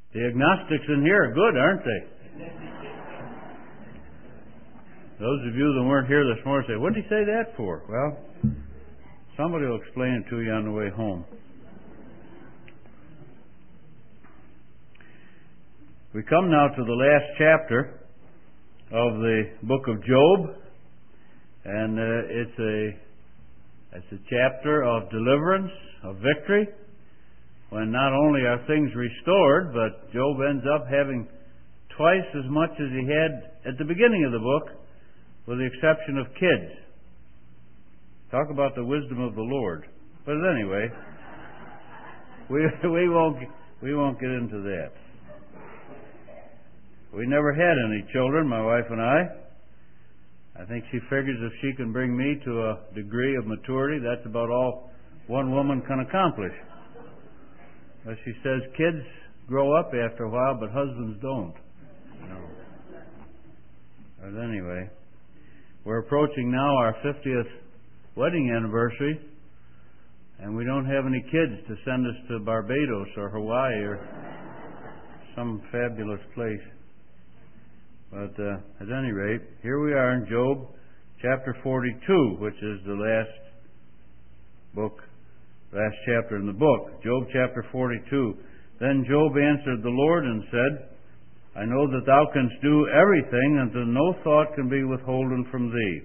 The agnostics in here are good, aren't they? Those of you that weren't here this morning say, what did he say that for? Well, somebody will explain it to you on the way home. We come now to the last chapter of the book of Job, and it's a chapter of deliverance, of victory, when not only are things restored, but Job ends up having twice as much as he had at the beginning of the book, with the exception of kids. Talk about the wisdom of the Lord. But anyway, we won't get into that. We never had any children, my wife and I. I think she figures if she can bring me to a degree of maturity, that's about all one woman can accomplish. But she says kids grow up after a while, but husbands don't. But anyway, we're approaching now our 50th wedding anniversary, and we don't have any kids to send us to Barbados or Hawaii or some fabulous place. But at any rate, here we are in Job chapter 42, which is the last chapter in the book. Job chapter 42. Then Job answered the Lord and said, I know that thou canst do everything, and that no thought can be withholden from thee.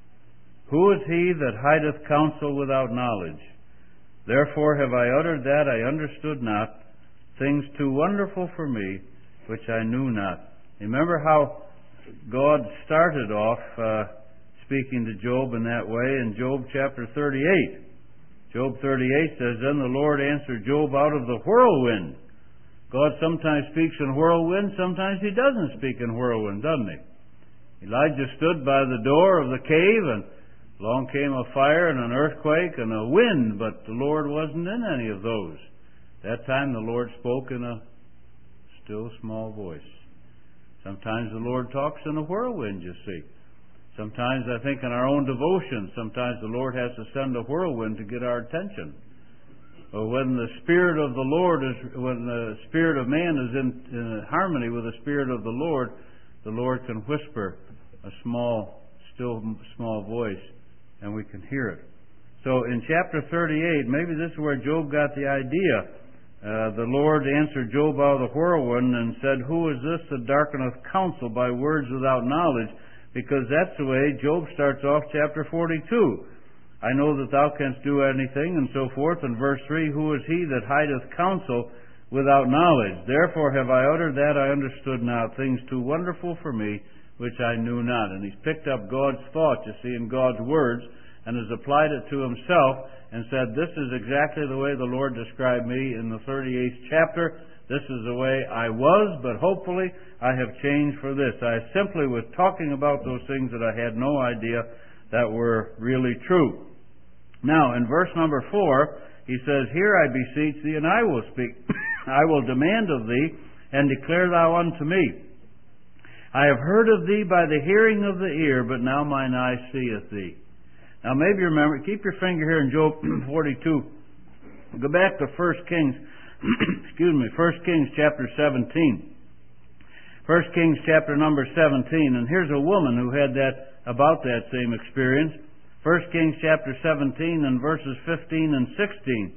Who is he that hideth counsel without knowledge? Therefore have I uttered that I understood not, things too wonderful for me, which I knew not. Remember how God started off speaking to Job in that way in Job chapter 38. Job 38 says, Then the Lord answered Job out of the whirlwind. God sometimes speaks in whirlwind, sometimes He doesn't speak in whirlwind, doesn't He? Elijah stood by the door of the cave, and along came a fire and an earthquake and a wind, but the Lord wasn't in any of those. That time the Lord spoke in a still small voice. Sometimes the Lord talks in a whirlwind, you see. Sometimes I think in our own devotion, sometimes the Lord has to send a whirlwind to get our attention. But when the Spirit of the Lord when the Spirit of man is in harmony with the Spirit of the Lord can whisper a still small voice, and we can hear it. So in chapter 38, maybe this is where Job got the idea. The Lord answered Job out of the whirlwind and said, Who is this that darkeneth counsel by words without knowledge? Because that's the way Job starts off chapter 42. I know that thou canst do anything, and so forth. In verse 3, Who is he that hideth counsel without knowledge? Therefore have I uttered that I understood not, things too wonderful for me, which I knew not. And he's picked up God's thought, you see, in God's words, and has applied it to himself, and said, this is exactly the way the Lord described me in the 38th chapter. This is the way I was, but hopefully I have changed for this. I simply was talking about those things that I had no idea that were really true. Now, in verse number 4, he says, Hear I beseech thee, and I will speak. I will demand of thee, and declare thou unto me. I have heard of thee by the hearing of the ear, but now mine eye seeth thee. Now maybe remember, keep your finger here in Job 42. Go back to 1 Kings, 1 Kings chapter 17. 1 Kings chapter number 17, and here's a woman who had about that same experience. 1 Kings chapter 17 and verses 15 and 16.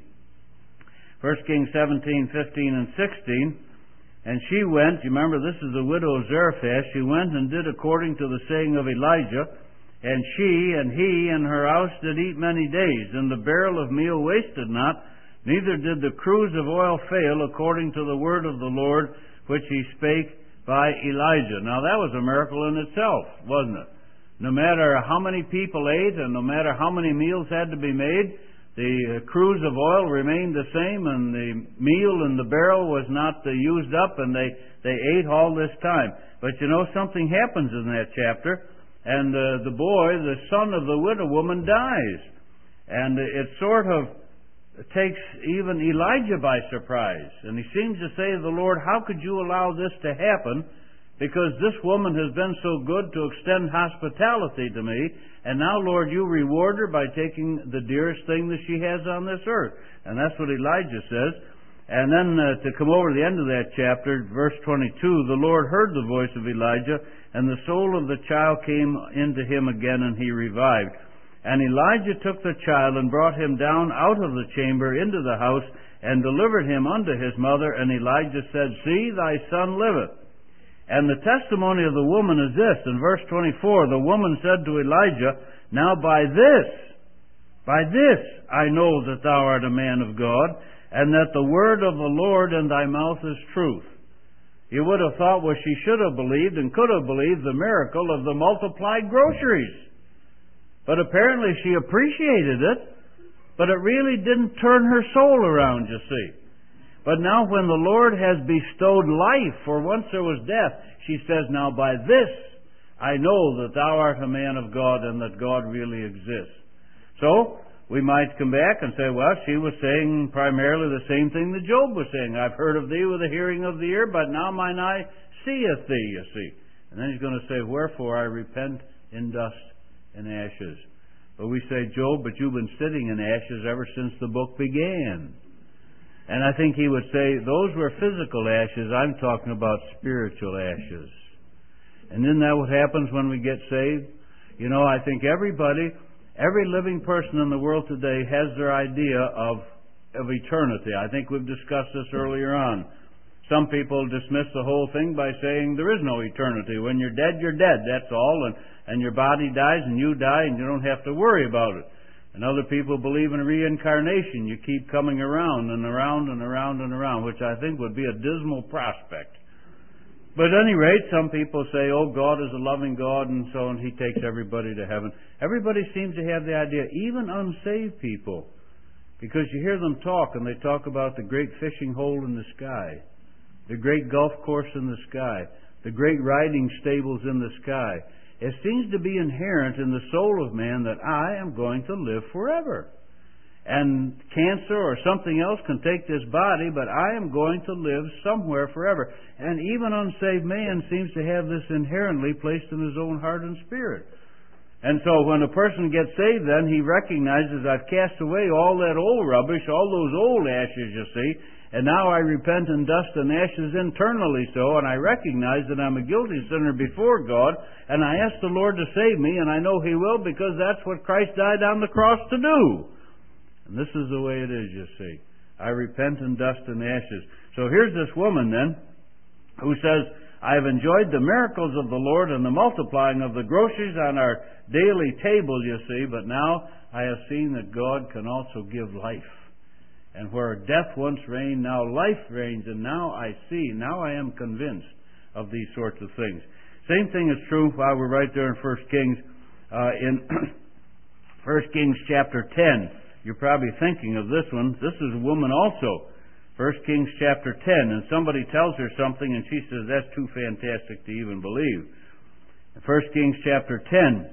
1 Kings 17, 15 and 16. And she went, you remember this is the widow of Zarephath, she went and did according to the saying of Elijah, and she and he and her house did eat many days, and the barrel of meal wasted not, neither did the cruse of oil fail, according to the word of the Lord, which he spake by Elijah. Now that was a miracle in itself, wasn't it? No matter how many people ate, and no matter how many meals had to be made, the cruse of oil remained the same, and the meal in the barrel was not used up, and they ate all this time. But you know, something happens in that chapter. And the boy, the son of the widow woman, dies. And it sort of takes even Elijah by surprise. And he seems to say to the Lord, how could you allow this to happen? Because this woman has been so good to extend hospitality to me. And now, Lord, you reward her by taking the dearest thing that she has on this earth. And that's what Elijah says. And then to come over to the end of that chapter, verse 22, the Lord heard the voice of Elijah, and the soul of the child came into him again, and he revived. And Elijah took the child and brought him down out of the chamber into the house, and delivered him unto his mother. And Elijah said, See, thy son liveth. And the testimony of the woman is this. In verse 24, the woman said to Elijah, Now by this I know that thou art a man of God, and that the word of the Lord in thy mouth is truth. You would have thought, well, she should have believed and could have believed the miracle of the multiplied groceries. But apparently she appreciated it, but it really didn't turn her soul around, you see. But now when the Lord has bestowed life, for once there was death, she says, Now by this I know that thou art a man of God, and that God really exists. So, we might come back and say, well, she was saying primarily the same thing that Job was saying. I've heard of thee with the hearing of the ear, but now mine eye seeth thee, you see. And then he's going to say, Wherefore I repent in dust and ashes. But we say, Job, but you've been sitting in ashes ever since the book began. And I think he would say, those were physical ashes. I'm talking about spiritual ashes. And isn't that what happens when we get saved? You know, I think every living person in the world today has their idea of eternity. I think we've discussed this earlier on. Some people dismiss the whole thing by saying there is no eternity. When you're dead, that's all. And your body dies and you die and you don't have to worry about it. And other people believe in reincarnation. You keep coming around and around and around and around, which I think would be a dismal prospect. But at any rate, some people say, oh, God is a loving God, and so on. He takes everybody to heaven. Everybody seems to have the idea, even unsaved people, because you hear them talk, and they talk about the great fishing hole in the sky, the great golf course in the sky, the great riding stables in the sky. It seems to be inherent in the soul of man that I am going to live forever. And cancer or something else can take this body, but I am going to live somewhere forever. And even unsaved man seems to have this inherently placed in his own heart and spirit. And so when a person gets saved, then he recognizes, I've cast away all that old rubbish, all those old ashes, you see, and now I repent in dust and ashes internally so, and I recognize that I'm a guilty sinner before God, and I ask the Lord to save me, and I know He will, because that's what Christ died on the cross to do. And this is the way it is, you see. I repent in dust and ashes. So here's this woman then, who says, I have enjoyed the miracles of the Lord and the multiplying of the groceries on our daily table, you see, but now I have seen that God can also give life. And where death once reigned, now life reigns, and now I see, now I am convinced of these sorts of things. Same thing is true while we're right there in 1 Kings. In 1 Kings chapter 10, you're probably thinking of this one. This is a woman also. 1 Kings chapter 10, and somebody tells her something, and she says, that's too fantastic to even believe. 1 Kings chapter 10,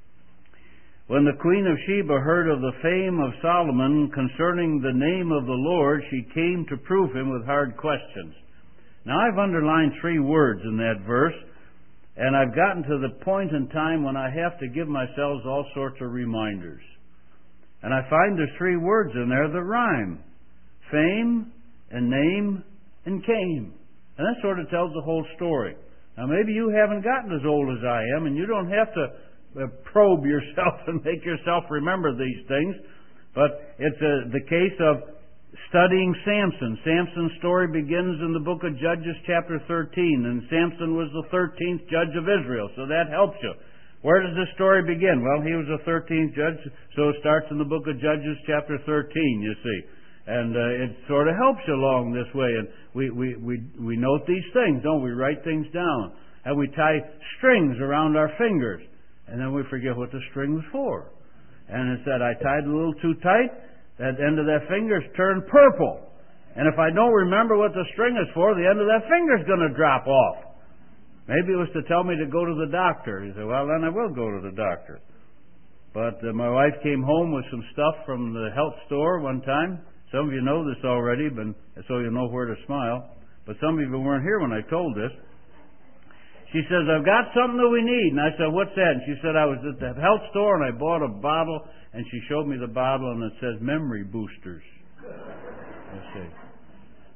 when the queen of Sheba heard of the fame of Solomon concerning the name of the Lord, she came to prove him with hard questions. Now, I've underlined 3 words in that verse, and I've gotten to the point in time when I have to give myself all sorts of reminders. And I find there's 3 words in there that rhyme. Fame, and name, and came. And that sort of tells the whole story. Now, maybe you haven't gotten as old as I am, and you don't have to probe yourself and make yourself remember these things. But it's the case of studying Samson. Samson's story begins in the book of Judges chapter 13, and Samson was the 13th judge of Israel, so that helps you. Where does this story begin? Well, he was the 13th judge, so it starts in the book of Judges chapter 13, you see. And it sort of helps you along this way. And we note these things, don't we? Write things down. And we tie strings around our fingers. And then we forget what the string was for. And it said, I tied a little too tight, that end of that finger's turned purple. And if I don't remember what the string is for, the end of that finger's going to drop off. Maybe it was to tell me to go to the doctor. He said, well, then I will go to the doctor. But my wife came home with some stuff from the health store one time. Some of you know this already, but so you know where to smile. But some of you weren't here when I told this. She says, I've got something that we need. And I said, what's that? And she said, I was at the health store and I bought a bottle. And she showed me the bottle and it says memory boosters. You see.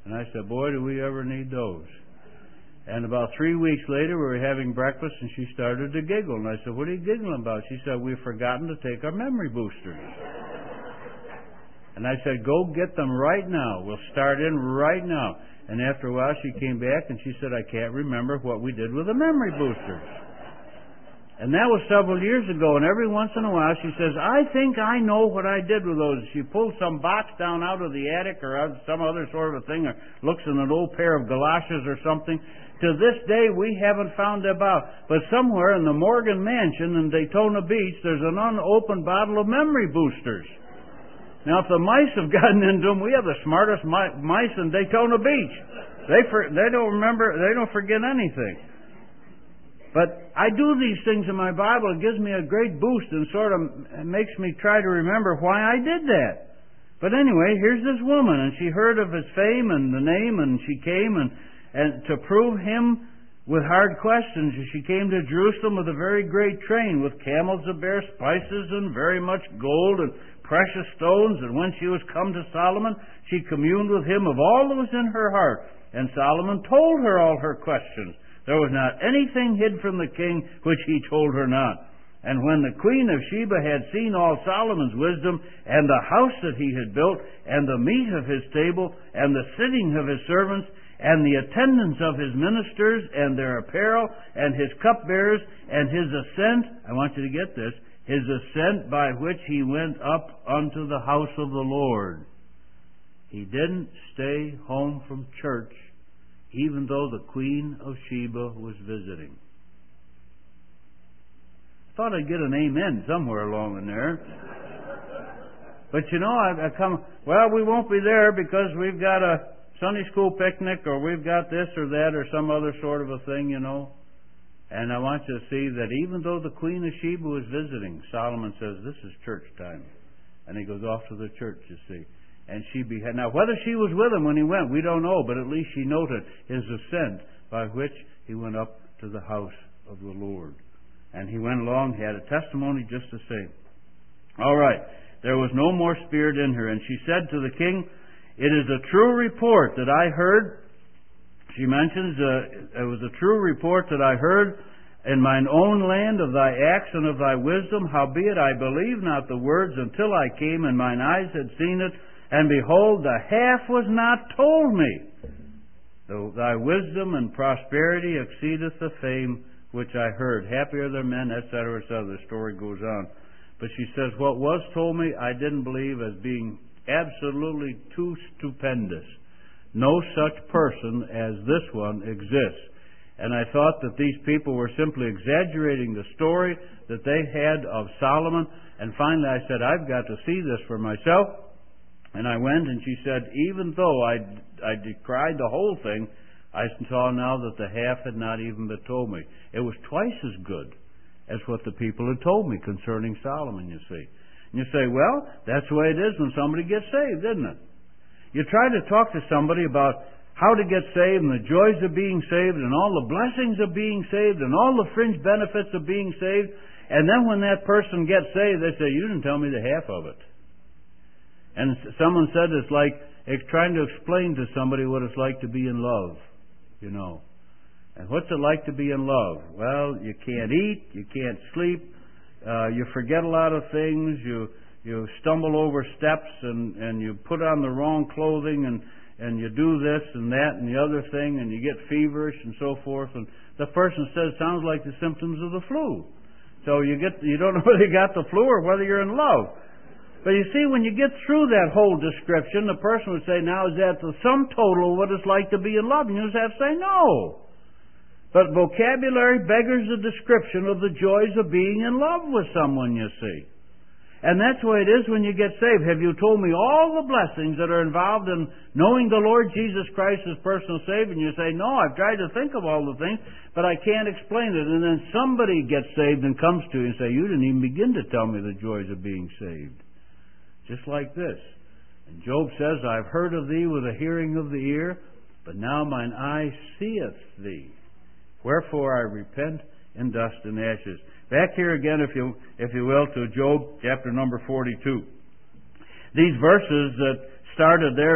And I said, boy, do we ever need those. And about 3 weeks later, we were having breakfast, and she started to giggle. And I said, what are you giggling about? She said, we've forgotten to take our memory boosters. And I said, go get them right now. We'll start in right now. And after a while, she came back, and she said, I can't remember what we did with the memory boosters. And that was several years ago, and every once in a while she says, I think I know what I did with those. She pulled some box down out of the attic or out some other sort of a thing, or looks in an old pair of galoshes or something. To this day, we haven't found them out. But somewhere in the Morgan Mansion in Daytona Beach, there's an unopened bottle of memory boosters. Now, if the mice have gotten into them, we have the smartest mice in Daytona Beach. They don't remember, they don't forget anything. But I do these things in my Bible. It gives me a great boost and sort of makes me try to remember why I did that. But anyway, here's this woman, and she heard of his fame and the name, and she came and to prove him with hard questions. She came to Jerusalem with a very great train, with camels that bear spices and very much gold and precious stones. And when she was come to Solomon, she communed with him of all that was in her heart. And Solomon told her all her questions. There was not anything hid from the king which he told her not. And when the queen of Sheba had seen all Solomon's wisdom, and the house that he had built, and the meat of his table, and the sitting of his servants, and the attendance of his ministers, and their apparel, and his cupbearers, and his ascent, I want you to get this, his ascent by which he went up unto the house of the Lord. He didn't stay home from church, even though the Queen of Sheba was visiting. Thought I'd get an amen somewhere along in there. But you know, I come, well, we won't be there because we've got a Sunday school picnic, or we've got this or that or some other sort of a thing, you know. And I want you to see that even though the Queen of Sheba was visiting, Solomon says, this is church time. And he goes off to the church, you see. And she beheaded. Now, whether she was with him when he went, we don't know, but at least she noted his ascent by which he went up to the house of the Lord. And he went along, he had a testimony just to say. All right, there was no more spirit in her. And she said to the king, it is a true report that I heard. She mentions, it was a true report that I heard in mine own land of thy acts and of thy wisdom. Howbeit I believed not the words until I came, and mine eyes had seen it. And behold, the half was not told me. Though thy wisdom and prosperity exceedeth the fame which I heard. Happy are the men, etc., etc. The story goes on. But she says, what was told me, I didn't believe as being absolutely too stupendous. No such person as this one exists. And I thought that these people were simply exaggerating the story that they had of Solomon. And finally I said, I've got to see this for myself. And I went, and she said, even though I decried the whole thing, I saw now that the half had not even been told me. It was twice as good as what the people had told me concerning Solomon, you see. And you say, well, that's the way it is when somebody gets saved, isn't it? You try to talk to somebody about how to get saved and the joys of being saved and all the blessings of being saved and all the fringe benefits of being saved, and then when that person gets saved, they say, you didn't tell me the half of it. And someone said it's like trying to explain to somebody what it's like to be in love, you know. And what's it like to be in love? Well, you can't eat, you can't sleep, you forget a lot of things, you stumble over steps and you put on the wrong clothing and you do this and that and the other thing and you get feverish and so forth. And the person says, sounds like the symptoms of the flu. So you don't know whether you got the flu or whether you're in love. But you see, when you get through that whole description, the person would say, now, is that the sum total of what it's like to be in love? And you just have to say, no. But vocabulary beggars the description of the joys of being in love with someone, you see. And that's the way it is when you get saved. Have you told me all the blessings that are involved in knowing the Lord Jesus Christ as personal Savior? And you say, no, I've tried to think of all the things, but I can't explain it. And then somebody gets saved and comes to you and say, you didn't even begin to tell me the joys of being saved. Just like this. And Job says, I've heard of thee with the hearing of the ear, but now mine eye seeth thee. Wherefore I repent in dust and ashes. Back here again, if you will, to Job chapter number 42. These verses that started there in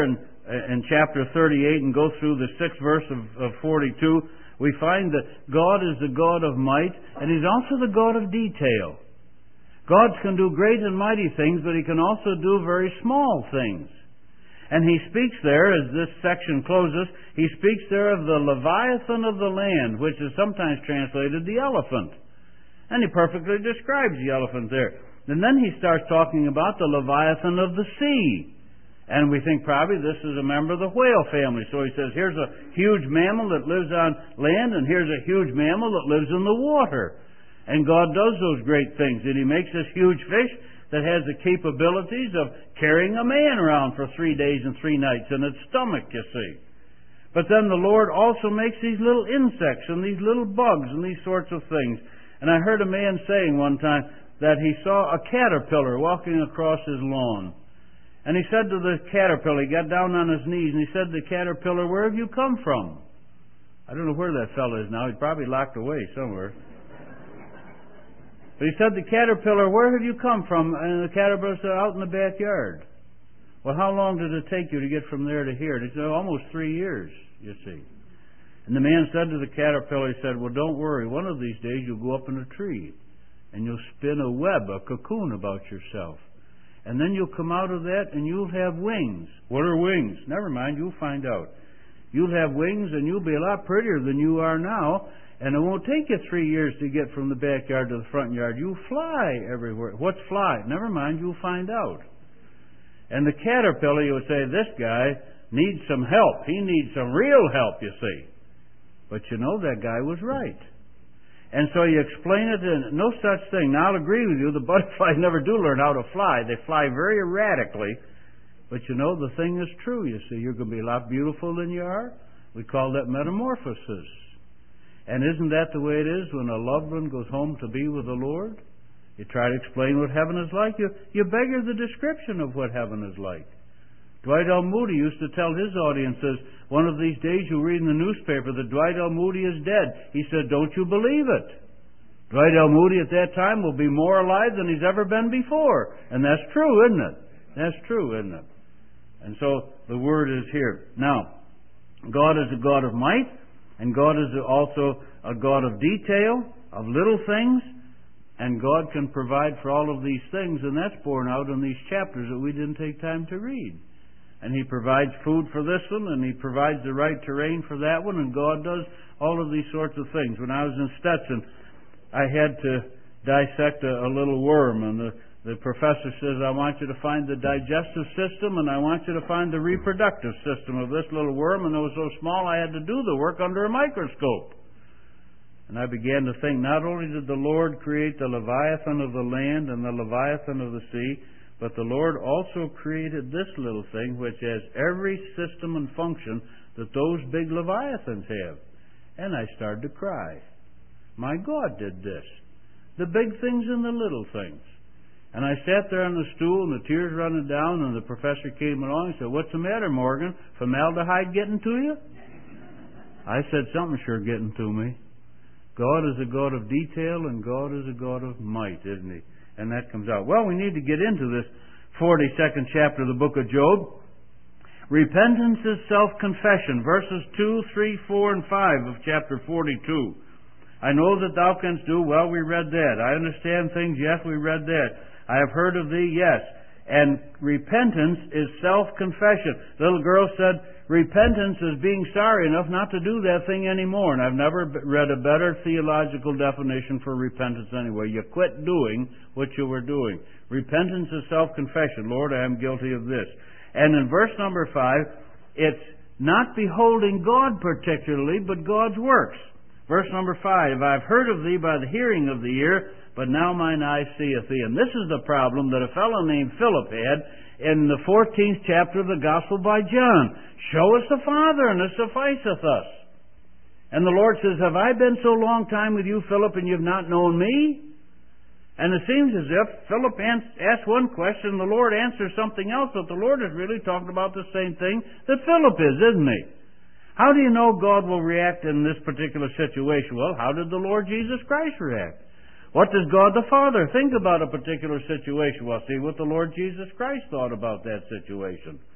in chapter 38 and go through the 6th verse of 42, we find that God is the God of might, and He's also the God of detail. God can do great and mighty things, but He can also do very small things. And He speaks there, as this section closes, He speaks there of the Leviathan of the land, which is sometimes translated the elephant. And He perfectly describes the elephant there. And then He starts talking about the Leviathan of the sea. And we think probably this is a member of the whale family. So He says, here's a huge mammal that lives on land, and here's a huge mammal that lives in the water. And God does those great things. And He makes this huge fish that has the capabilities of carrying a man around for 3 days and 3 nights in its stomach, you see. But then the Lord also makes these little insects and these little bugs and these sorts of things. And I heard a man saying one time that he saw a caterpillar walking across his lawn. And he said to the caterpillar, he got down on his knees, and he said to the caterpillar, "Where have you come from?" I don't know where that fellow is now. He's probably locked away somewhere. But he said to the caterpillar, "Where have you come from?" And the caterpillar said, "Out in the backyard." "Well, how long did it take you to get from there to here?" And he said, "Almost 3 years, you see." And the man said to the caterpillar, he said, "Well, don't worry. One of these days you'll go up in a tree, and you'll spin a web, a cocoon about yourself. And then you'll come out of that, and you'll have wings." "What are wings?" "Never mind, you'll find out. You'll have wings, and you'll be a lot prettier than you are now. And it won't take you 3 years to get from the backyard to the front yard. You'll fly everywhere." "What's fly?" "Never mind, you'll find out." And the caterpillar, you would say, this guy needs some help. He needs some real help, you see. But you know, that guy was right. And so you explain it, and no such thing. Now, I'll agree with you, the butterflies never do learn how to fly. They fly very erratically. But you know, the thing is true, you see. You're going to be a lot beautiful than you are. We call that metamorphosis. And isn't that the way it is when a loved one goes home to be with the Lord? You try to explain what heaven is like. You beggar the description of what heaven is like. Dwight L. Moody used to tell his audiences, one of these days you'll read in the newspaper that Dwight L. Moody is dead. He said, "Don't you believe it?" Dwight L. Moody at that time will be more alive than he's ever been before. And that's true, isn't it? That's true, isn't it? And so the word is here. Now, God is a God of might. And God is also a God of detail, of little things, and God can provide for all of these things, and that's borne out in these chapters that we didn't take time to read. And He provides food for this one, and He provides the right terrain for that one, and God does all of these sorts of things. When I was in Stetson, I had to dissect a little worm, and the professor says, "I want you to find the digestive system, and I want you to find the reproductive system of this little worm." And it was so small I had to do the work under a microscope. And I began to think, not only did the Lord create the Leviathan of the land and the Leviathan of the sea, but the Lord also created this little thing which has every system and function that those big Leviathans have. And I started to cry. My God did this. The big things and the little things. And I sat there on the stool, and the tears running down, and the professor came along and said, "What's the matter, Morgan? Formaldehyde getting to you?" I said, "Something's sure getting to me." God is a God of detail, and God is a God of might, isn't He? And that comes out. Well, we need to get into this 42nd chapter of the book of Job. Repentance is self-confession, verses 2, 3, 4, and 5 of chapter 42. "I know that thou canst do." Well, we read that. "I understand things." Yes, we read that. "I have heard of thee." Yes. And repentance is self-confession. The little girl said, repentance is being sorry enough not to do that thing anymore. And I've never read a better theological definition for repentance anyway. You quit doing what you were doing. Repentance is self-confession. "Lord, I am guilty of this." And in verse number 5, it's not beholding God particularly, but God's works. Verse number 5, "I've heard of thee by the hearing of the ear, but now mine eye seeth thee." And this is the problem that a fellow named Philip had in the 14th chapter of the Gospel by John. "Show us the Father, and it sufficeth us." And the Lord says, "Have I been so long time with you, Philip, and you've not known me?" And it seems as if Philip asked one question, and the Lord answers something else, but the Lord is really talking about the same thing that Philip is, isn't He? How do you know God will react in this particular situation? Well, how did the Lord Jesus Christ react? What does God the Father think about a particular situation? Well, see what the Lord Jesus Christ thought about that situation.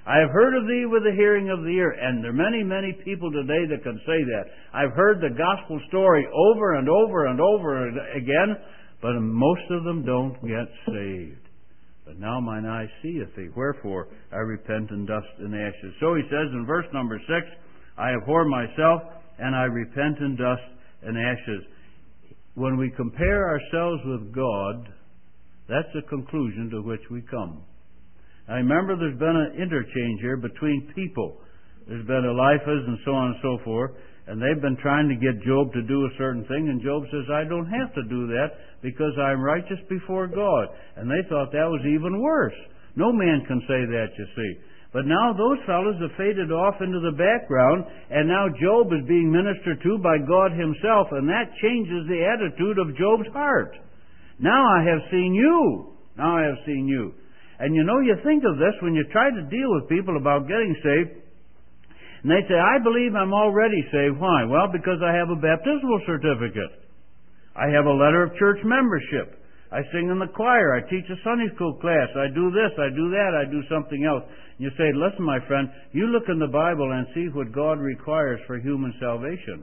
I have heard of thee with the hearing of the ear. And there are many, many people today that can say that. I've heard the gospel story over and over and over again, but most of them don't get saved. But now mine eye seeth thee. Wherefore I repent in dust and ashes. So he says in verse number 6, I abhor myself, and I repent in dust and ashes. When we compare ourselves with God, that's the conclusion to which we come. Now remember, there's been an interchange here between people. There's been Eliphaz and so on and so forth, and they've been trying to get Job to do a certain thing, and Job says, I don't have to do that because I'm righteous before God. And they thought that was even worse. No man can say that, you see. But now those fellows have faded off into the background, and now Job is being ministered to by God Himself, and that changes the attitude of Job's heart. Now I have seen you. Now I have seen you. And you know, you think of this when you try to deal with people about getting saved, and they say, I believe I'm already saved. Why? Well, because I have a baptismal certificate. I have a letter of church membership. I sing in the choir. I teach a Sunday school class. I do this. I do that. I do something else. And you say, listen, my friend, you look in the Bible and see what God requires for human salvation.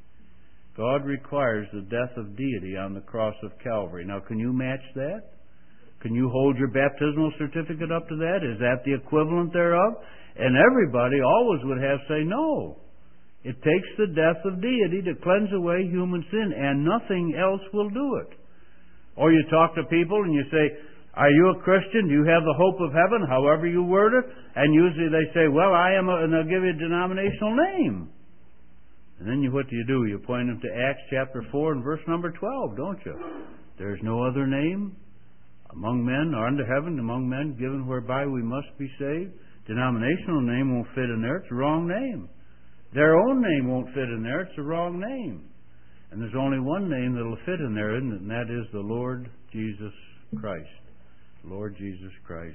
God requires the death of deity on the cross of Calvary. Now, can you match that? Can you hold your baptismal certificate up to that? Is that the equivalent thereof? And everybody always would have say no. It takes the death of deity to cleanse away human sin, and nothing else will do it. Or you talk to people and you say, are you a Christian? Do you have the hope of heaven? However you word it. And usually they say, well, I am, and they'll give you a denominational name. And then what do? You point them to Acts chapter 4 and verse number 12, don't you? There's no other name among men or under heaven among men given whereby we must be saved. Denominational name won't fit in there. It's the wrong name. Their own name won't fit in there. It's the wrong name. And there's only one name that will fit in there, isn't it? And that is the Lord Jesus Christ. Lord Jesus Christ.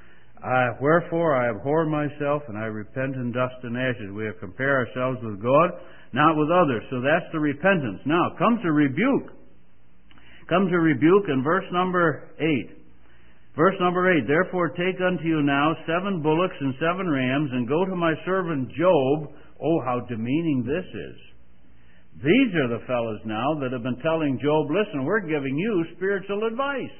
Wherefore I abhor myself, and I repent in dust and ashes. We have compared ourselves with God, not with others. So that's the repentance. Now comes a rebuke. Comes a rebuke in verse number 8. Verse number 8, therefore take unto you now 7 bullocks and 7 rams, and go to my servant Job. Oh, how demeaning this is. These are the fellows now that have been telling Job, listen, we're giving you spiritual advice.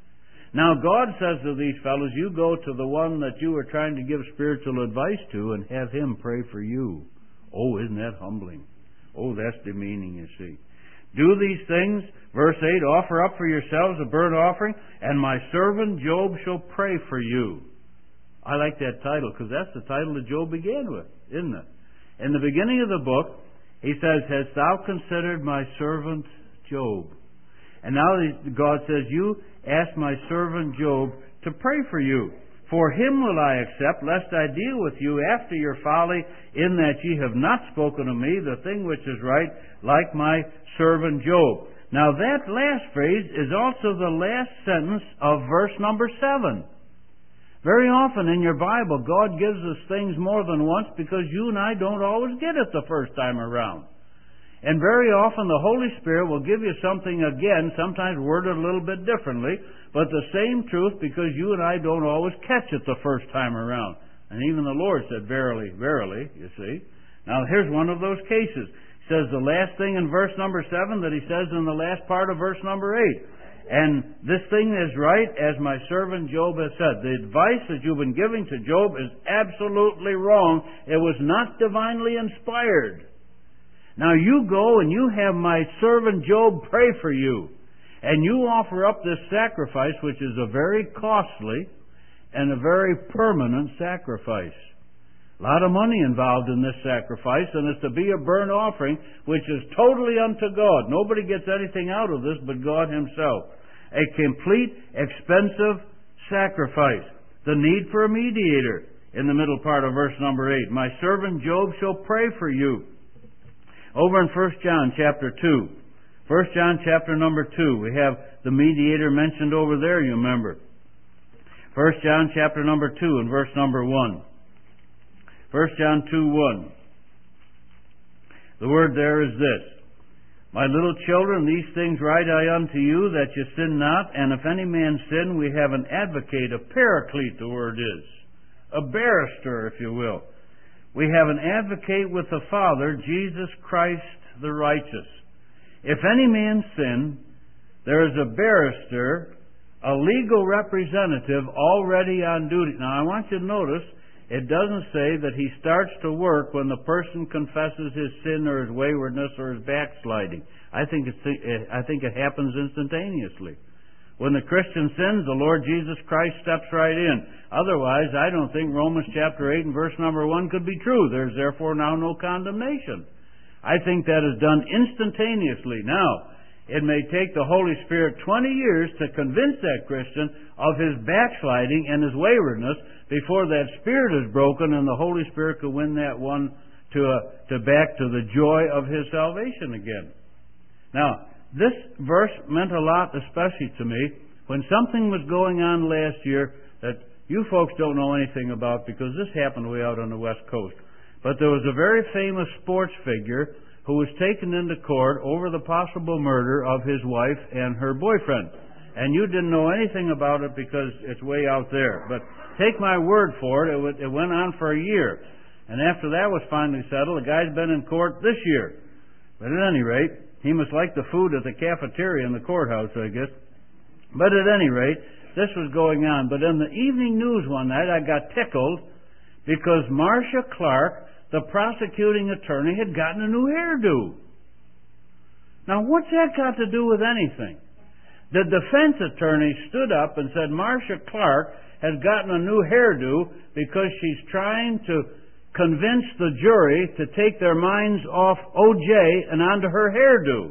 Now God says to these fellows, you go to the one that you are trying to give spiritual advice to and have him pray for you. Oh, isn't that humbling? Oh, that's demeaning, you see. Do these things, verse 8, offer up for yourselves a burnt offering, and my servant Job shall pray for you. I like that title, because that's the title that Job began with, isn't it? In the beginning of the book, he says, hast thou considered my servant Job? And now God says, you ask my servant Job to pray for you. For him will I accept, lest I deal with you after your folly, in that ye have not spoken of me the thing which is right, like my servant Job. Now that last phrase is also the last sentence of verse number 7. Very often in your Bible, God gives us things more than once because you and I don't always get it the first time around. And very often the Holy Spirit will give you something again, sometimes worded a little bit differently, but the same truth because you and I don't always catch it the first time around. And even the Lord said, verily, verily, you see. Now here's one of those cases. He says the last thing in verse number 7 that he says in the last part of verse number 8. And this thing is right as my servant Job has said. The advice that you've been giving to Job is absolutely wrong. It was not divinely inspired. Now you go and you have my servant Job pray for you. And you offer up this sacrifice, which is a very costly and a very permanent sacrifice. A lot of money involved in this sacrifice, and it's to be a burnt offering, which is totally unto God. Nobody gets anything out of this but God Himself. A complete, expensive sacrifice. The need for a mediator in the middle part of verse number 8. My servant Job shall pray for you. Over in 1 John chapter 2. 1 John chapter number 2. We have the mediator mentioned over there, you remember. 1 John chapter number 2 and verse number 1. 1 John 2:1. The word there is this. My little children, these things write I unto you, that you sin not. And if any man sin, we have an advocate, a paraclete, the word is. a barrister, if you will. We have an advocate with the Father, Jesus Christ the righteous. If any man sin, there is a barrister, a legal representative already on duty. Now I want you to notice, it doesn't say that he starts to work when the person confesses his sin or his waywardness or his backsliding. I think it happens instantaneously. When the Christian sins, the Lord Jesus Christ steps right in. Otherwise, I don't think Romans chapter 8 and verse number 1 could be true. There's therefore now no condemnation. I think that is done instantaneously. Now, it may take the Holy Spirit 20 years to convince that Christian of his backsliding and his waywardness before that spirit is broken and the Holy Spirit can win that one to back to the joy of his salvation again. Now, this verse meant a lot, especially to me, when something was going on last year that you folks don't know anything about because this happened way out on the West Coast. But there was a very famous sports figure who was taken into court over the possible murder of his wife and her boyfriend. And you didn't know anything about it because it's way out there. But take my word for it, it went on for a year. And after that was finally settled, the guy's been in court this year. But at any rate, he must like the food at the cafeteria in the courthouse, I guess. But at any rate, this was going on. But in the evening news one night, I got tickled because Marcia Clark, the prosecuting attorney, had gotten a new hairdo. Now, what's that got to do with anything? The defense attorney stood up and said Marcia Clark has gotten a new hairdo because she's trying to convince the jury to take their minds off O.J. and onto her hairdo.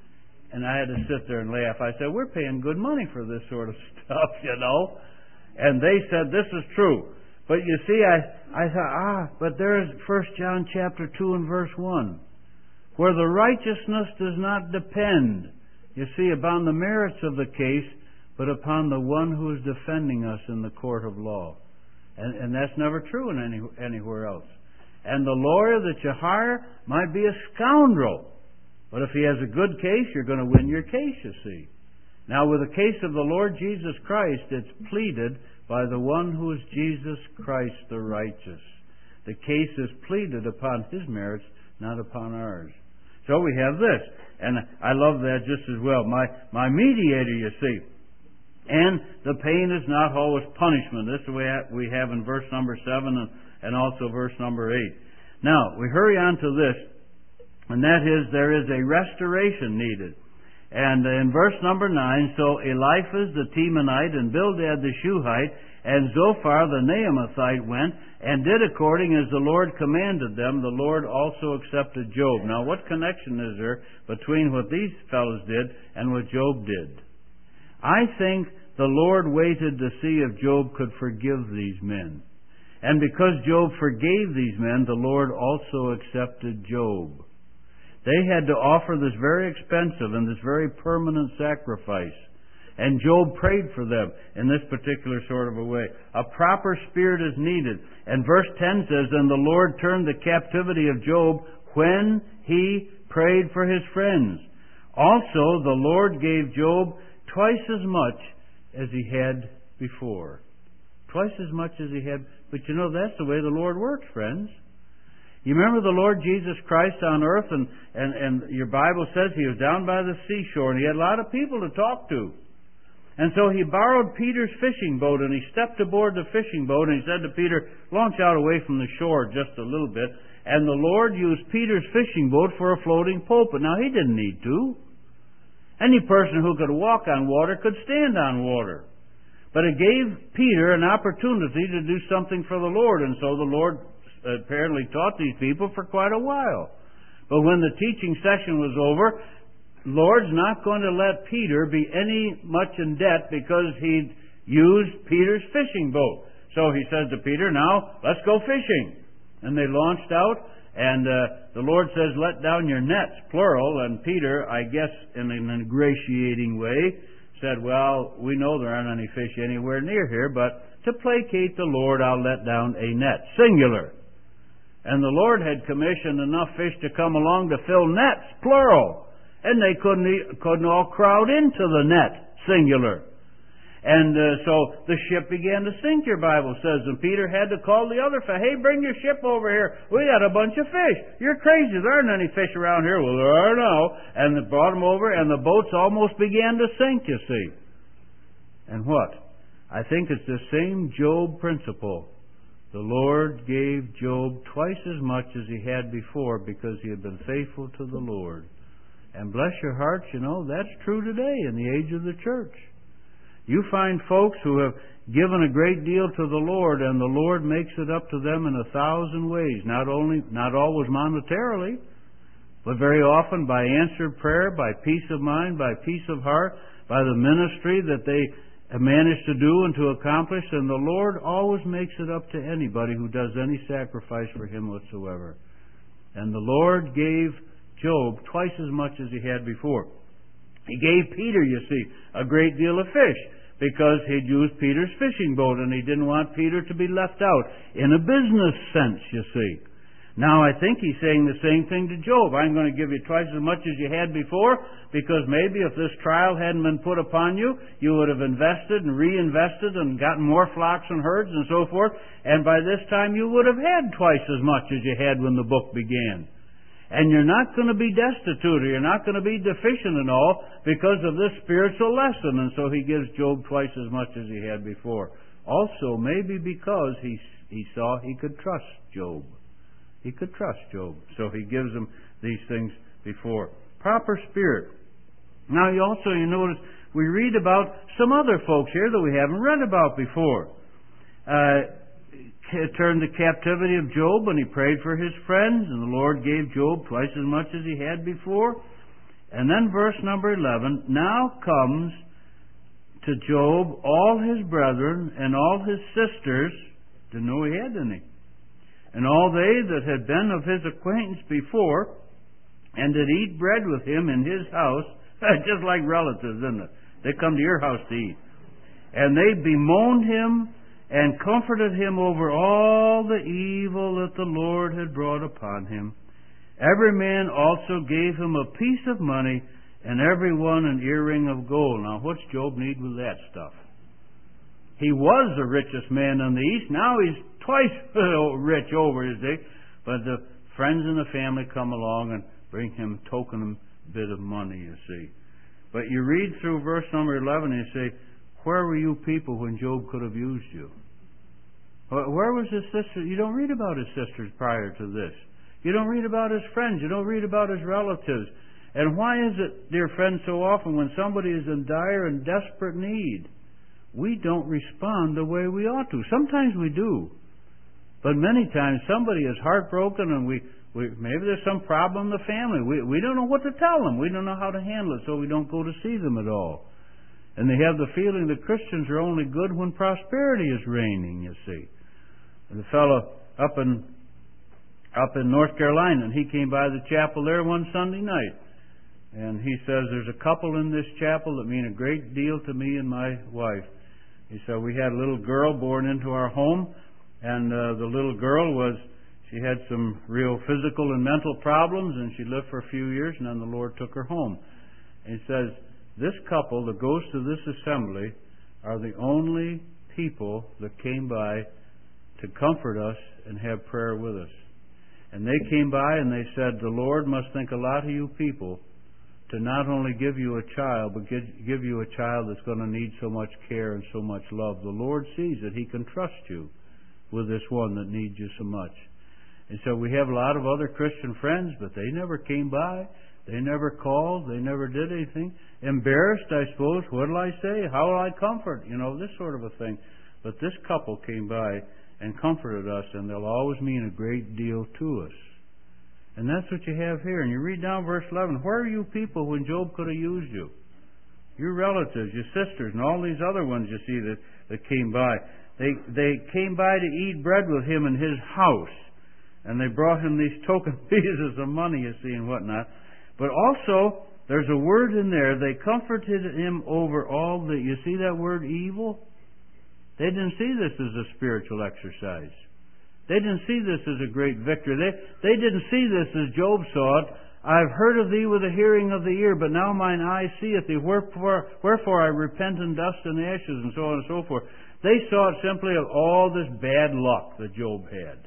And I had to sit there and laugh. I said, we're paying good money for this sort of stuff, you know. And they said, this is true. But you see, I thought, but there's 1 John chapter 2 and verse 1, where the righteousness does not depend, you see, upon the merits of the case, but upon the one who is defending us in the court of law. And that's never true in anywhere else. And the lawyer that you hire might be a scoundrel. But if he has a good case, you're going to win your case, you see. Now, with the case of the Lord Jesus Christ, it's pleaded by the one who is Jesus Christ the righteous. The case is pleaded upon his merits, not upon ours. So we have this. And I love that just as well. My mediator, you see. And the pain is not always punishment. This is the way we have in verse number 7 and also verse number 8. Now, we hurry on to this, and that is there is a restoration needed. And in verse number 9, so Eliphaz the Temanite and Bildad the Shuhite and Zophar the Naamathite went and did according as the Lord commanded them. The Lord also accepted Job. Now, what connection is there between what these fellows did and what Job did? I think the Lord waited to see if Job could forgive these men. And because Job forgave these men, the Lord also accepted Job. They had to offer this very expensive and this very permanent sacrifice. And Job prayed for them in this particular sort of a way. A proper spirit is needed. And verse 10 says, and the Lord turned the captivity of Job when he prayed for his friends. Also, the Lord gave Job twice as much as he had before. Twice as much as he had. But you know, that's the way the Lord works, friends. You remember the Lord Jesus Christ on earth, and your Bible says he was down by the seashore, and he had a lot of people to talk to. And so he borrowed Peter's fishing boat, and he stepped aboard the fishing boat, and he said to Peter, launch out away from the shore just a little bit. And the Lord used Peter's fishing boat for a floating pulpit. Now, he didn't need to. Any person who could walk on water could stand on water. But it gave Peter an opportunity to do something for the Lord, and so the Lord apparently taught these people for quite a while. But when the teaching session was over, the Lord's not going to let Peter be any much in debt because he'd used Peter's fishing boat. So he says to Peter, now, let's go fishing. And they launched out, and the Lord says, let down your nets, plural. And Peter, I guess in an ingratiating way, said, well, we know there aren't any fish anywhere near here, but to placate the Lord, I'll let down a net, singular. And the Lord had commissioned enough fish to come along to fill nets, plural. And they couldn't all crowd into the net, singular. And so the ship began to sink, your Bible says. And Peter had to call the other fellow, hey, bring your ship over here. We got a bunch of fish. You're crazy. There aren't any fish around here. Well, there are now. And they brought them over, and the boats almost began to sink, you see. And what? I think it's the same Job principle. The Lord gave Job twice as much as he had before because he had been faithful to the Lord. And bless your hearts, that's true today in the age of the church. You find folks who have given a great deal to the Lord, and the Lord makes it up to them in 1,000 ways. Not always monetarily, but very often by answered prayer, by peace of mind, by peace of heart, by the ministry that they have managed to do and to accomplish. And the Lord always makes it up to anybody who does any sacrifice for Him whatsoever. And the Lord gave Job twice as much as he had before. He gave Peter, you see, a great deal of fish, because he'd used Peter's fishing boat, and he didn't want Peter to be left out in a business sense, you see. Now I think he's saying the same thing to Job. I'm going to give you twice as much as you had before, because maybe if this trial hadn't been put upon you, you would have invested and reinvested and gotten more flocks and herds and so forth, and by this time you would have had twice as much as you had when the book began. And you're not going to be destitute, or you're not going to be deficient in all because of this spiritual lesson. And so he gives Job twice as much as he had before. Also, maybe because he saw he could trust Job. He could trust Job. So he gives him these things before. Proper spirit. Now you notice we read about some other folks here that we haven't read about before. Turned the captivity of Job, and he prayed for his friends, and the Lord gave Job twice as much as he had before. And then verse number 11, now comes to Job all his brethren and all his sisters, didn't know he had any, and all they that had been of his acquaintance before, and did eat bread with him in his house, just like relatives, isn't it? They come to your house to eat. And they bemoaned him, and comforted him over all the evil that the Lord had brought upon him. Every man also gave him a piece of money, and every one an earring of gold. Now, what's Job need with that stuff? He was the richest man in the East. Now he's twice rich over, you see. But the friends and the family come along and bring him a token bit of money, you see. But you read through verse number 11 and you say, where were you people when Job could have used you? Where was his sister? You don't read about his sisters prior to this. You don't read about his friends. You don't read about his relatives. And why is it, dear friends, so often when somebody is in dire and desperate need, we don't respond the way we ought to? Sometimes we do. But many times somebody is heartbroken, and maybe there's some problem in the family. We don't know what to tell them. We don't know how to handle it, so we don't go to see them at all. And they have the feeling that Christians are only good when prosperity is reigning, you see. And the fellow up in North Carolina, and he came by the chapel there one Sunday night. And he says, there's a couple in this chapel that mean a great deal to me and my wife. He said, we had a little girl born into our home, and the little girl she had some real physical and mental problems, and she lived for a few years, and then the Lord took her home. And he says, this couple that goes to this assembly are the only people that came by to comfort us and have prayer with us. And they came by and they said, the Lord must think a lot of you people to not only give you a child, but give you a child that's going to need so much care and so much love. The Lord sees that He can trust you with this one that needs you so much. And so we have a lot of other Christian friends, but they never came by. They never called. They never did anything. Embarrassed, I suppose. What will I say? How will I comfort? This sort of a thing. But this couple came by and comforted us, and they'll always mean a great deal to us. And that's what you have here. And you read down verse 11. Where are you people when Job could have used you? Your relatives, your sisters, and all these other ones you see that came by. They came by to eat bread with him in his house. And they brought him these token pieces of money, you see, and whatnot. But also, there's a word in there. They comforted him over all the... You see that word evil? They didn't see this as a spiritual exercise. They didn't see this as a great victory. They didn't see this as Job saw it. I've heard of thee with the hearing of the ear, but now mine eye seeth thee. Wherefore I repent in dust and ashes, and so on and so forth. They saw it simply of all this bad luck that Job had.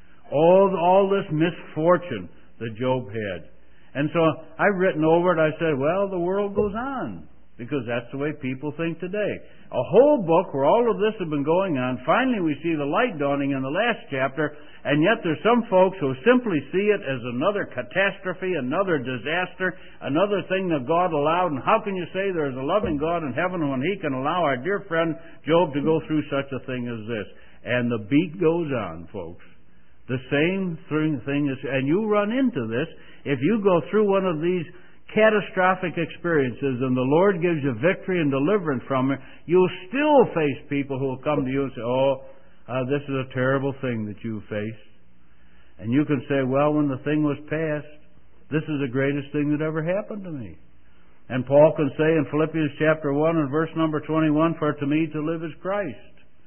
All this misfortune that Job had. And so I've written over it, I said, well, the world goes on. Because that's the way people think today. A whole book where all of this has been going on, finally we see the light dawning in the last chapter, and yet there's some folks who simply see it as another catastrophe, another disaster, another thing that God allowed. And how can you say there's a loving God in heaven when He can allow our dear friend Job to go through such a thing as this? And the beat goes on, folks. The same thing is, and you run into this if you go through one of these catastrophic experiences and the Lord gives you victory and deliverance from it, you'll still face people who will come to you and say, this is a terrible thing that you faced. And you can say, well, when the thing was past, this is the greatest thing that ever happened to me. And Paul can say in Philippians chapter 1 and verse number 21, for to me to live is Christ,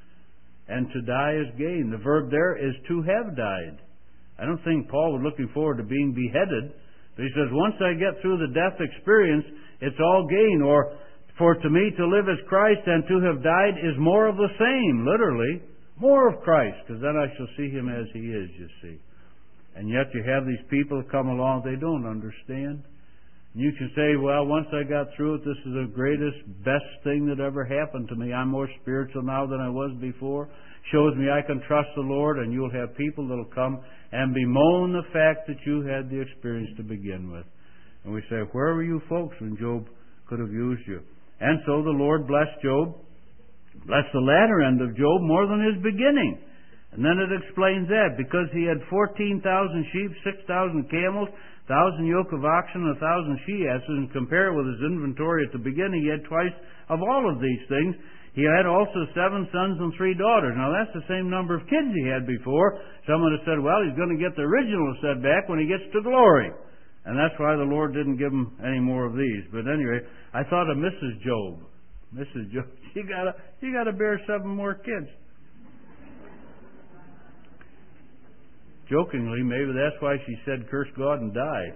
and to die is gain. The verb there is to have died. I don't think Paul was looking forward to being beheaded. But he says, once I get through the death experience, it's all gain. Or, for to me to live is Christ, and to have died is more of the same, literally. More of Christ, because then I shall see Him as He is, you see. And yet you have these people that come along, they don't understand. And you can say, well, once I got through it, this is the greatest, best thing that ever happened to me. I'm more spiritual now than I was before. Shows me I can trust the Lord, and you'll have people that'll come and bemoan the fact that you had the experience to begin with. And we say, where were you folks when Job could have used you? And so the Lord blessed Job, blessed the latter end of Job more than his beginning. And then it explains that, because he had 14,000 sheep, 6,000 camels, 1,000 yoke of oxen, 1,000 she-asses, and compare it with his inventory at the beginning, he had twice of all of these things. He had also 7 sons and 3 daughters. Now that's the same number of kids he had before. Someone has said, well, he's going to get the original set back when he gets to glory. And that's why the Lord didn't give him any more of these. But anyway, I thought of Mrs. Job. Mrs. Job, she got to bear 7 more kids. Jokingly, maybe that's why she said, curse God and die.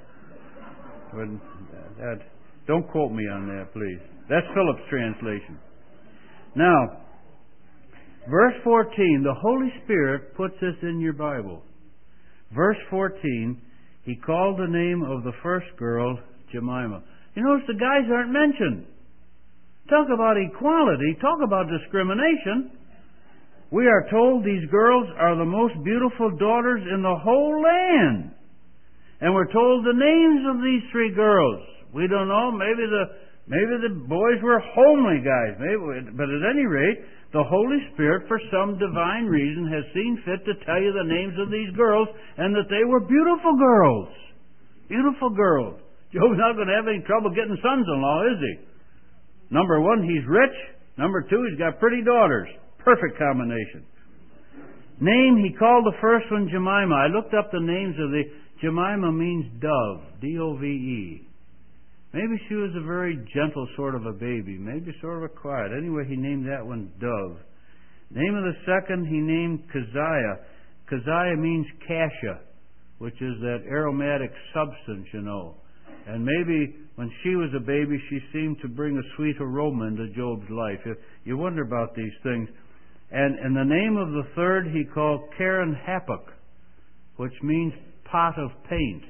But don't quote me on that, please. That's Philip's translation. Now, verse 14, the Holy Spirit puts this in your Bible. Verse 14, he called the name of the first girl Jemimah. You notice the guys aren't mentioned. Talk about equality. Talk about discrimination. We are told these girls are the most beautiful daughters in the whole land. And we're told the names of these 3 girls. We don't know. Maybe the boys were homely guys. But at any rate, the Holy Spirit, for some divine reason, has seen fit to tell you the names of these girls, and that they were beautiful girls. Beautiful girls. Job's not going to have any trouble getting sons-in-law, is he? Number 1, he's rich. Number 2, he's got pretty daughters. Perfect combination. Name, he called the first one Jemimah. I looked up the names of the... Jemimah means dove. D-O-V-E. Maybe she was a very gentle sort of a baby. Maybe sort of a quiet. Anyway, he named that one Dove. Name of the second, he named Keziah. Keziah means cassia, which is that aromatic substance, you know. And maybe when she was a baby, she seemed to bring a sweet aroma into Job's life. You wonder about these things. And the name of the third, he called Karen Hapuk, which means pot of paint.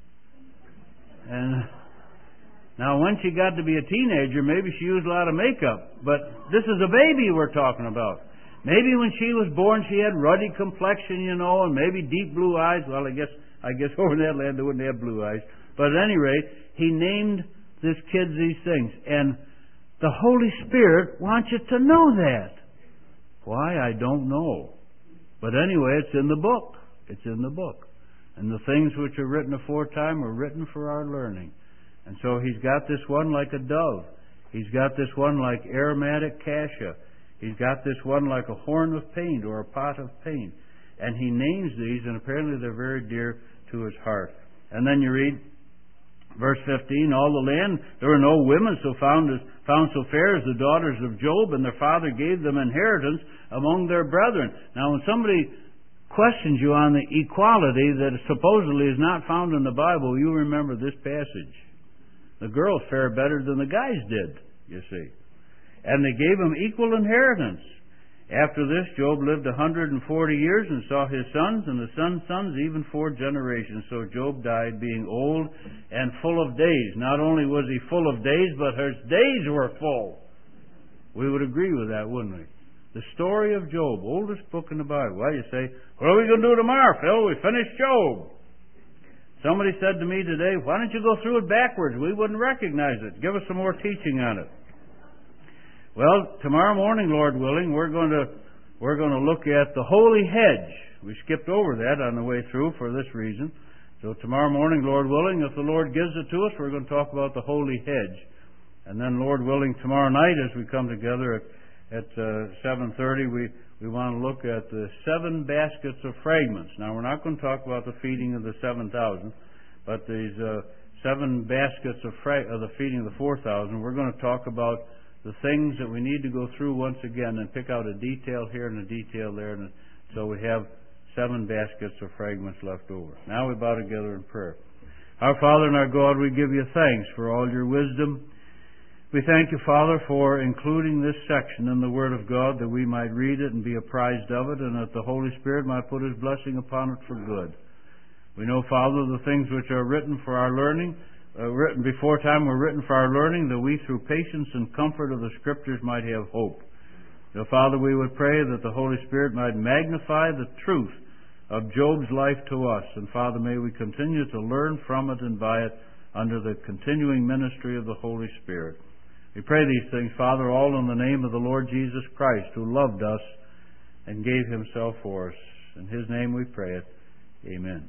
And... now, when she got to be a teenager, maybe she used a lot of makeup. But this is a baby we're talking about. Maybe when she was born, she had ruddy complexion, you know, and maybe deep blue eyes. Well, I guess over in that land they wouldn't have blue eyes. But at any rate, he named this kid these things. And the Holy Spirit wants you to know that. Why? I don't know. But anyway, it's in the book. It's in the book. And the things which are written aforetime are written for our learning. And so he's got this one like a dove. He's got this one like aromatic cassia. He's got this one like a horn of paint or a pot of paint. And he names these, and apparently they're very dear to his heart. And then you read verse 15, all the land, there were no women found so fair as the daughters of Job, and their father gave them inheritance among their brethren. Now when somebody questions you on the equality that supposedly is not found in the Bible, you remember this passage. The girls fared better than the guys did, you see. And they gave him equal inheritance. After this, Job lived 140 years and saw his sons and the sons' sons, even 4 generations. So Job died being old and full of days. Not only was he full of days, but his days were full. We would agree with that, wouldn't we? The story of Job, oldest book in the Bible. Well, you say, what are we going to do tomorrow, Phil? We finished Job. Somebody said to me today, why don't you go through it backwards? We wouldn't recognize it. Give us some more teaching on it. Well, tomorrow morning, Lord willing, we're going to look at the holy hedge. We skipped over that on the way through for this reason. So tomorrow morning, Lord willing, if the Lord gives it to us, we're going to talk about the holy hedge. And then, Lord willing, tomorrow night as we come together at 7:30, we want to look at the 7 baskets of fragments. Now, we're not going to talk about the feeding of the 7,000, but these 7 baskets of the feeding of the 4,000. We're going to talk about the things that we need to go through once again and pick out a detail here and a detail there, and so we have 7 baskets of fragments left over. Now we bow together in prayer. Our Father and our God, we give you thanks for all your wisdom. We thank you, Father, for including this section in the Word of God that we might read it and be apprised of it, and that the Holy Spirit might put His blessing upon it for good. We know, Father, the things which are written for our learning, written before time were written for our learning, that we through patience and comfort of the Scriptures might have hope. So, Father, we would pray that the Holy Spirit might magnify the truth of Job's life to us. And, Father, may we continue to learn from it and by it under the continuing ministry of the Holy Spirit. We pray these things, Father, all in the name of the Lord Jesus Christ, who loved us and gave Himself for us. In His name we pray it. Amen.